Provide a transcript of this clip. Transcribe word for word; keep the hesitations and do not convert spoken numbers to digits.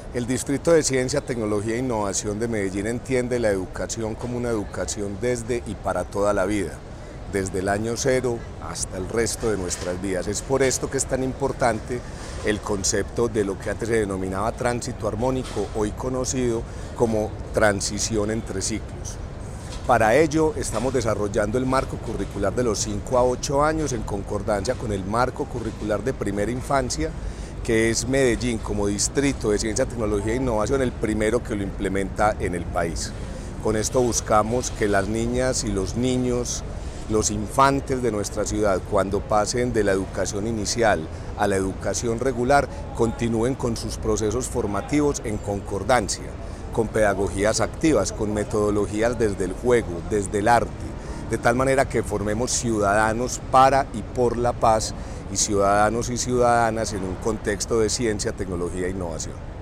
El Distrito de Ciencia, Tecnología e Innovación de Medellín entiende la educación como una educación desde y para toda la vida, desde el año cero hasta el resto de nuestras vidas. Es por esto que es tan importante el concepto de lo que antes se denominaba tránsito armónico, hoy conocido como transición entre ciclos. Para ello estamos desarrollando el marco curricular de los cinco a ocho años en concordancia con el marco curricular de primera infancia, que es Medellín como Distrito de Ciencia, Tecnología e Innovación el primero que lo implementa en el país. Con esto buscamos que las niñas y los niños, los infantes de nuestra ciudad, cuando pasen de la educación inicial a la educación regular, continúen con sus procesos formativos en concordancia, con pedagogías activas, con metodologías desde el juego, desde el arte, de tal manera que formemos ciudadanos para y por la paz y ciudadanos y ciudadanas en un contexto de ciencia, tecnología e innovación.